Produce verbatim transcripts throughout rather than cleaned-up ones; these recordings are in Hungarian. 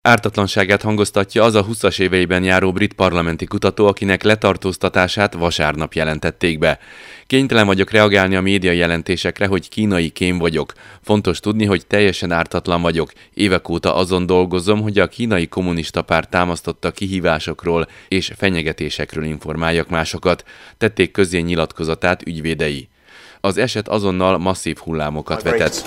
Ártatlanságát hangoztatja az a huszas éveiben járó brit parlamenti kutató, akinek letartóztatását vasárnap jelentették be. Kénytelen vagyok reagálni a média jelentésekre, hogy kínai kém vagyok. Fontos tudni, hogy teljesen ártatlan vagyok. Évek óta azon dolgozom, hogy a kínai kommunista párt támasztotta kihívásokról és fenyegetésekről informáljak másokat, tették közzé nyilatkozatát ügyvédei. Az eset azonnal masszív hullámokat vetett.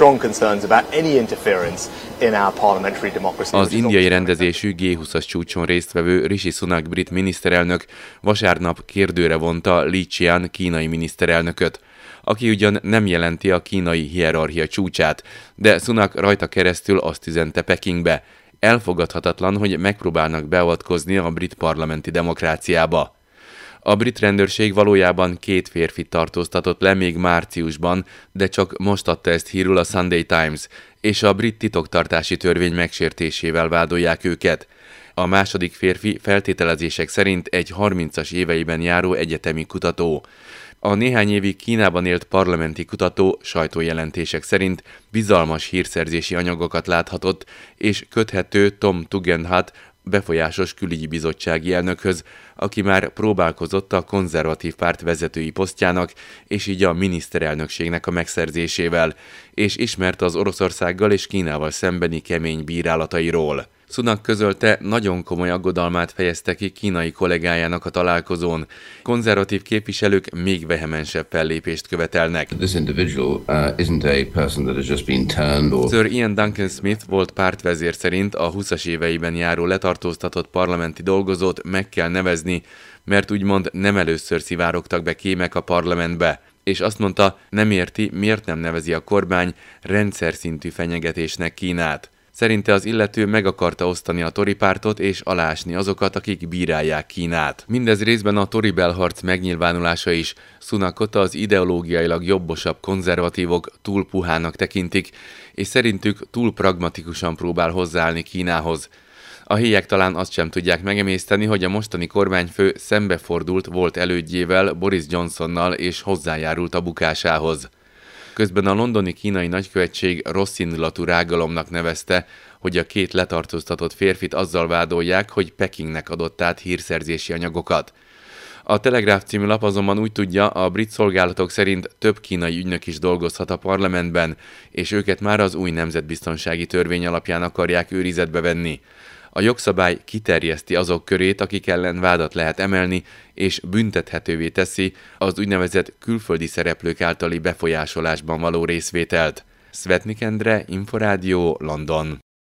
Az indiai rendezésű gé húszas csúcson résztvevő Rishi Sunak brit miniszterelnök vasárnap kérdőre vonta Li Qian kínai miniszterelnököt, aki ugyan nem jelenti a kínai hierarchia csúcsát, de Sunak rajta keresztül azt üzente Pekingbe. Elfogadhatatlan, hogy megpróbálnak beavatkozni a brit parlamenti demokráciába. A brit rendőrség valójában két férfit tartóztatott le még márciusban, de csak most adta ezt hírül a Sunday Times, és a brit titoktartási törvény megsértésével vádolják őket. A második férfi feltételezések szerint egy harmincas éveiben járó egyetemi kutató. A néhány évig Kínában élt parlamenti kutató sajtójelentések szerint bizalmas hírszerzési anyagokat láthatott, és köthető Tom Tugendhat befolyásos külügyi bizottsági elnökhöz, aki már próbálkozott a konzervatív párt vezetői posztjának és így a miniszterelnökségnek a megszerzésével, és ismert az Oroszországgal és Kínával szembeni kemény bírálatairól. Sunak közölte, nagyon komoly aggodalmát fejezte ki kínai kollégájának a találkozón. Konzervatív képviselők még vehemensebb fellépést követelnek. Sir Ian Duncan Smith volt pártvezér szerint a huszas éveiben járó letartóztatott parlamenti dolgozót meg kell nevezni, mert úgymond nem először szivárogtak be kémek a parlamentbe, és azt mondta, nem érti, miért nem nevezi a kormány rendszer szintű fenyegetésnek Kínát. Szerinte az illető meg akarta osztani a Tory pártot és alásni azokat, akik bírálják Kínát. Mindez részben a Tory belharc megnyilvánulása is. Sunakot az ideológiailag jobbosabb konzervatívok túl puhának tekintik, és szerintük túl pragmatikusan próbál hozzáállni Kínához. A hélyek talán azt sem tudják megemészteni, hogy a mostani kormányfő szembefordult volt elődjével, Boris Johnsonnal és hozzájárult a bukásához. Közben a londoni kínai nagykövetség rosszindulatú rágalomnak nevezte, hogy a két letartóztatott férfit azzal vádolják, hogy Pekingnek adott át hírszerzési anyagokat. A Telegraph című lap azonban úgy tudja, a brit szolgálatok szerint több kínai ügynök is dolgozhat a parlamentben, és őket már az új nemzetbiztonsági törvény alapján akarják őrizetbe venni. A jogszabály kiterjeszti azok körét, akik ellen vádat lehet emelni, és büntethetővé teszi az úgynevezett külföldi szereplők általi befolyásolásban való részvételt. Szvetnik Endre, Inforádió, London.